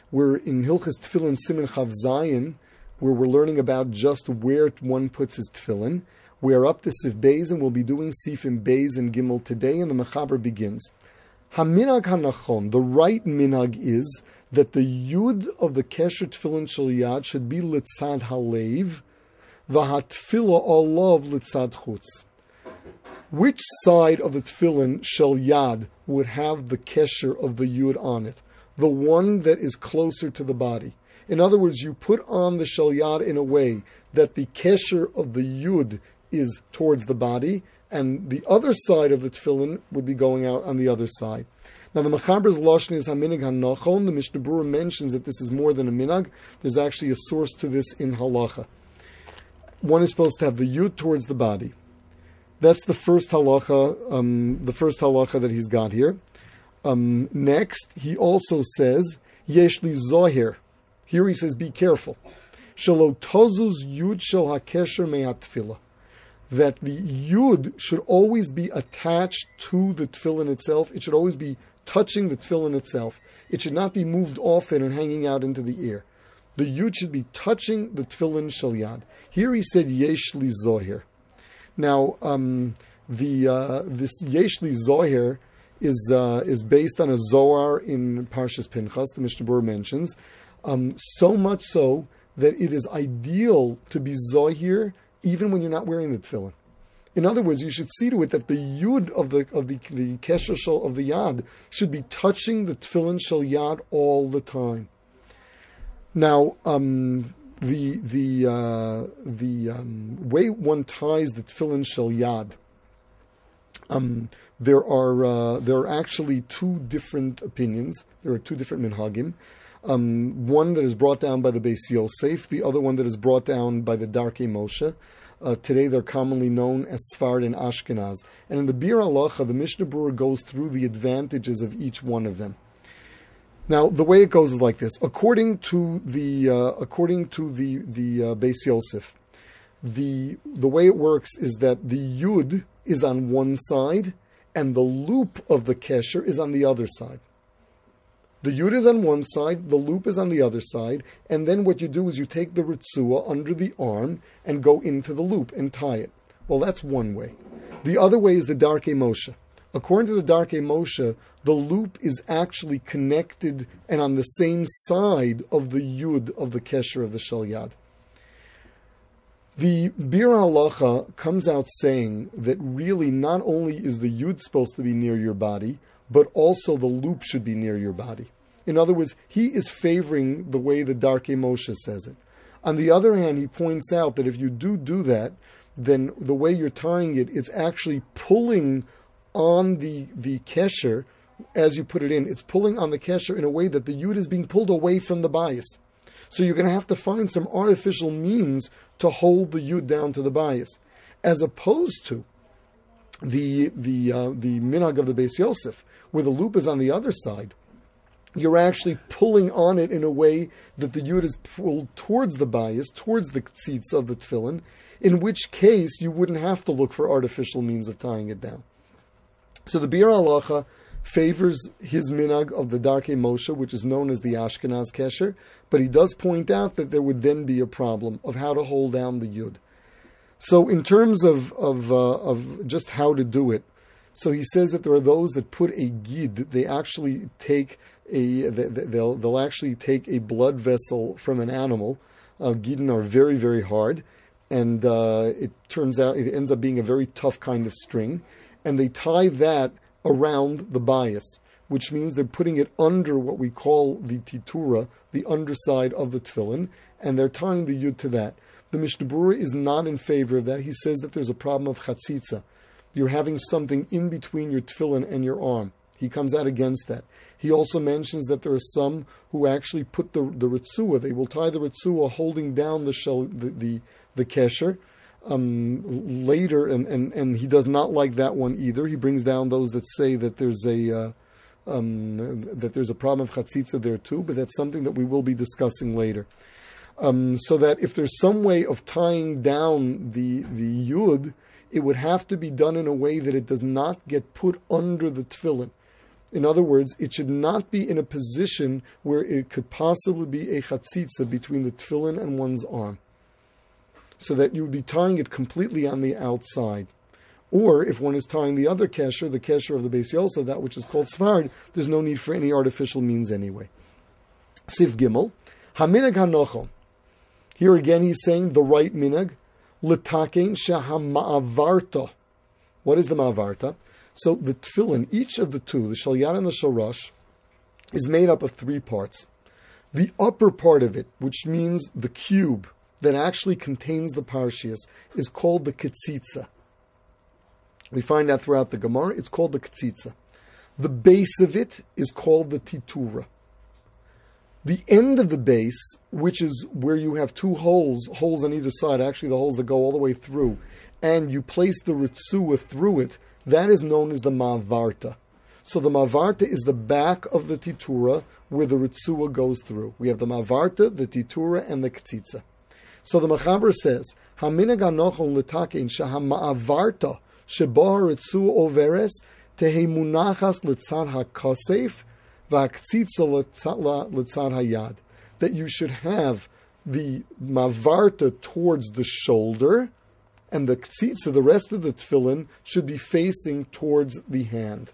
We're in Hilchas Tefillin Siman Chav Zayin, where we're learning about just where one puts his tefillin. We are up to Sif Beis, and we'll be doing Sifim Beis and Gimel today, and the Mechaber begins. Haminag hanachon, the right minhag is that the yud of the kesher tefillin shel yad should be litzad halev, v'hatfila olav litzad chutz. Which side of the tefillin shel yad would have the kesher of the yud on it? The one that is closer to the body. In other words, you put on the shel yad in a way that the kesher of the yud is towards the body, and the other side of the tefillin would be going out on the other side. Now, the Mechaber's lashon is haminig hanachon. The Mishnah Berurah mentions that this is more than a minhag. There's actually a source to this in halacha. One is supposed to have the yud towards the body. That's the first halacha. That he's got here. Next, he also says yesh li zohir. Here he says, be careful. Shelo tozuz yud shel hakesher me'atfilah. That the yud should always be attached to the tefillin itself. It should always be touching the tefillin itself. It should not be moved off it and hanging out into the air. The yud should be touching the tefillin shel yad. Here he said yesh li zohir. Now, this yesh li zohir is based on a zohar in Parshas Pinchas. The Mishnah Berurah mentions so much so that it is ideal to be zohir even when you're not wearing the tefillin. In other words, you should see to it that the yud of the kesher shel of the yad should be touching the tefillin shel yad all the time. Now, the way one ties the tefillin shel yad, there are actually two different opinions. There are two different minhagim. One that is brought down by the Beis Yosef, the other one that is brought down by the Darkei Moshe. Today they're commonly known as Sfard and Ashkenaz. And in the Bir Halacha, the Mishnah Berurah goes through the advantages of each one of them. Now, the way it goes is like this. According to the Beis Yosef, the way it works is that the yud is on one side and the loop of the kesher is on the other side. The yud is on one side, the loop is on the other side, and then what you do is you take the ritzua under the arm and go into the loop and tie it. Well, that's one way. The other way is the Darkei Moshe. According to the Darkei Moshe, the loop is actually connected and on the same side of the yud of the kesher of the shel yad. The Bir Halacha comes out saying that really not only is the yud supposed to be near your body, but also the loop should be near your body. In other words, he is favoring the way the Darkei Moshe says it. On the other hand, he points out that if you do that, then the way you're tying it, it's actually pulling on the kesher as you put it in. It's pulling on the kesher in a way that the yud is being pulled away from the bias. So you're going to have to find some artificial means to hold the yud down to the bias, as opposed to the minhag of the Beis Yosef, where the loop is on the other side. You're actually pulling on it in a way that the yud is pulled towards the bias, towards the tzitz of the tefillin, in which case you wouldn't have to look for artificial means of tying it down. So the Bir Halacha favors his minhag of the Darkei Moshe, which is known as the Ashkenaz Kesher, but he does point out that there would then be a problem of how to hold down the yud. So in terms of just how to do it, so he says that there are those that put a gid. They actually take they'll actually take a blood vessel from an animal. Gidin are very, very hard, and it ends up being a very tough kind of string, and they tie that around the bias, which means they're putting it under what we call the titura, the underside of the tefillin, and they're tying the yud to that. The Mishnah Berurah is not in favor of that. He says that there's a problem of chatzitza. You're having something in between your tefillin and your arm. He comes out against that. He also mentions that there are some who actually put the ritzua. They will tie the ritzua holding down the kesher later, and he does not like that one either. He brings down those that say that there's a problem of chatzitza there too, but that's something that we will be discussing later. So that if there's some way of tying down the yud, it would have to be done in a way that it does not get put under the tefillin. In other words, it should not be in a position where it could possibly be a chatzitza between the tefillin and one's arm, so that you would be tying it completely on the outside. Or if one is tying the other kesher, the kesher of the Beis Yosef, that which is called Sfard, there's no need for any artificial means anyway. Sif Gimel, Haminag Hanochon. Here again he's saying the right minag, L'takein Shahama'avarta. What is the ma'avarta? So the tefillin, each of the two, the Shalyat and the Sharash, is made up of three parts. The upper part of it, which means the cube that actually contains the parshias, is called the ketzitza. We find that throughout the Gemara. It's called the ketzitza. The base of it is called the titura. The end of the base, which is where you have two holes on either side, actually the holes that go all the way through, and you place the ritzua through it, that is known as the ma'avarta. So the ma'avarta is the back of the titura where the ritzua goes through. We have the ma'avarta, the titura, and the ketzitza. So the Mechaber says, Haminag hanochon l'takein shahama'avarta sheba ritzua overes tehe munachas l'tzad hakosef v'haktzitza l'tzad hayad. That you should have the ma'avarta towards the shoulder, and the ktzitza, the rest of the tefillin, should be facing towards the hand.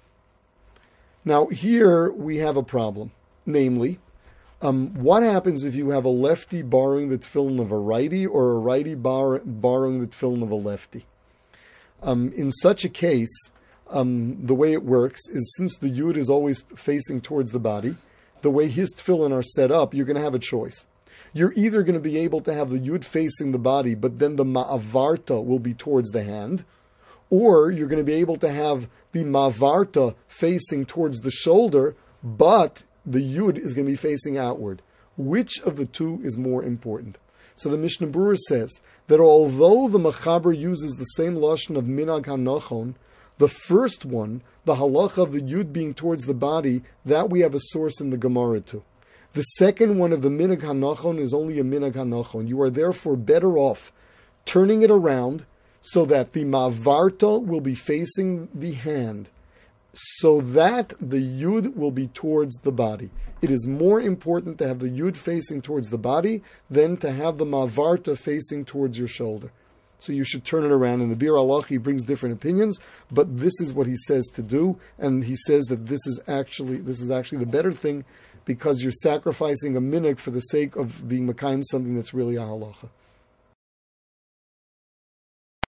Now here we have a problem. Namely, what happens if you have a lefty borrowing the tefillin of a righty, or a righty borrowing the tefillin of a lefty? In such a case, the way it works is, since the yud is always facing towards the body, the way his tefillin are set up, you're going to have a choice. You're either going to be able to have the yud facing the body, but then the ma'avarta will be towards the hand, or you're going to be able to have the ma'avarta facing towards the shoulder, but the yud is going to be facing outward. Which of the two is more important? So the Mishnah Berurah says that although the Mechaber uses the same lashon of minag hanochon, the first one, the halacha of the yud being towards the body, that we have a source in the Gemara too. The second one of the minag hanochon is only a minag hanochon. You are therefore better off turning it around so that the ma'avarta will be facing the hand, so that the yud will be towards the body. It is more important to have the yud facing towards the body than to have the ma'avarta facing towards your shoulder. So you should turn it around. And the Bir Halachi brings different opinions, but this is what he says to do, and he says that this is actually the better thing, because you're sacrificing a minhag for the sake of being mekayim something that's really a halacha.